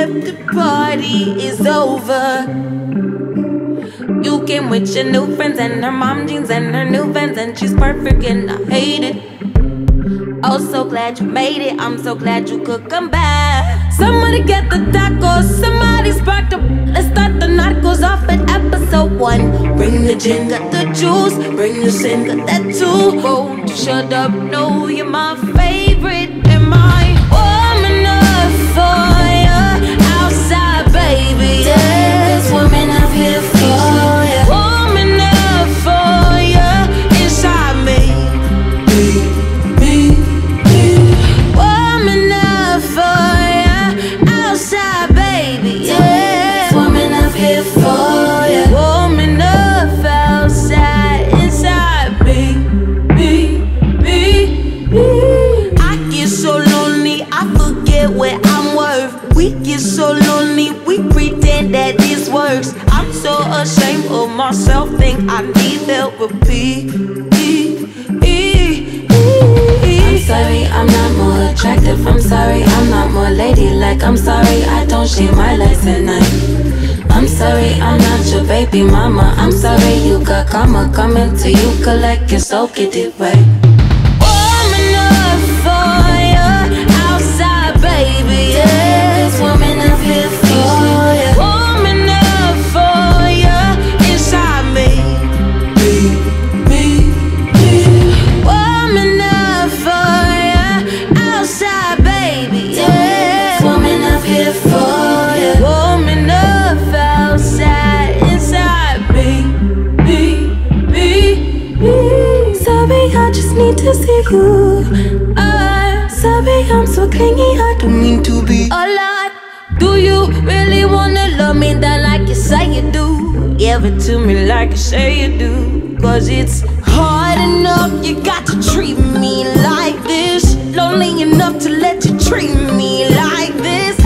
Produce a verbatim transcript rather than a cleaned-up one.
left, the party is over. You came with your new friends and her mom jeans and her new Vans, and she's perfect and I hate it. Oh, so glad you made it, I'm so glad you could come back. Somebody get the tacos, somebody spark the. Let's start the narcos off at episode one. Bring the gin, got the juice, bring the sin, got that too. Won't you shut up, no, you're my favorite. Am I warm enough for you outside, baby? There's women out here for you. Warm enough for you inside me. Me, me, warm enough for you outside, baby. There's women out here for you. Warm enough outside, inside me. Me, me, me. I get so lonely, I forget what I'm worth. We get so lonely, we pretend that this works. I'm so ashamed of myself, think I need therapy. I'm sorry, I'm not more attractive. I'm sorry, I'm not more ladylike. I'm sorry, I don't shave my legs at night. I'm sorry, I'm not your baby mama. I'm sorry, you got karma coming to you. Collect your soul, get it right. Warm enough for you outside, baby. There's women out here for you. Warm enough for you inside me. Me, me, me. Warm enough for you outside, baby. There's women out here for you. Warm enough outside, inside me. Me, me, me. Sorry, I just need to see you. I'm sorry, I'm so clingy, I don't mean to be a lot. Do you really wanna love me that like you say you do? Give it to me like you say you do. Cause it's hard enough, you got to treat me like this. Lonely enough to let you treat me like this.